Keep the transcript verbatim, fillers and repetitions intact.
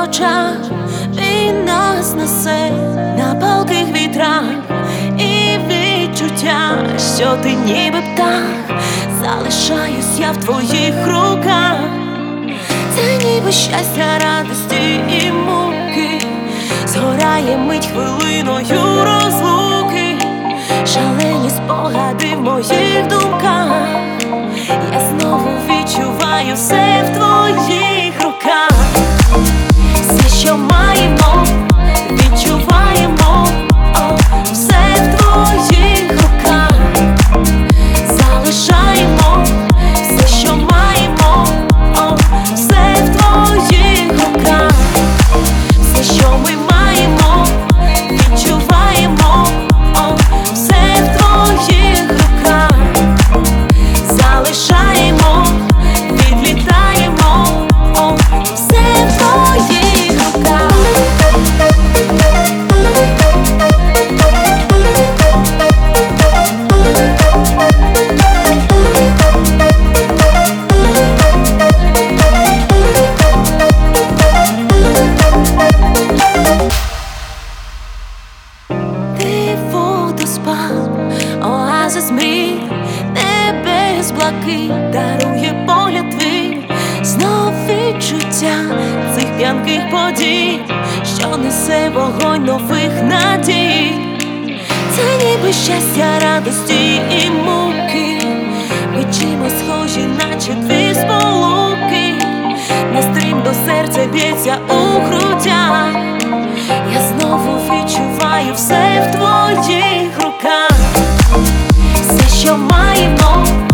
очах, він нас несе на палких вітрах, і відчуття, що ти ніби птах, залишаюсь я в твоїх руках. Це ніби щастя, радості і муки, згорає мить хвилиною розлуки, шалені спогади в моїх думках. Я знову відчуваю все в твоїх руках. Все, що маємо, відчуваємо, о, все в твоїх руках. Залишаємо все, що маємо, о, все в твоїх руках. Все, що ми маємо, відчуваємо, о, все в твоїх руках. Залишаємо, відлітаємо, о, все в твоїх руках. Ти водоспад, оазис мрій, небес блакит, дарує погляд твій, знов відчуття цих п'янких подій, що несе вогонь нових надій. Це ніби щастя, радості і муки, ми чимось схожі, наче дві сполуки, настрім до серця б'ється у грудях. Я знову відчуваю все в твоїх руках. Все, що маємо,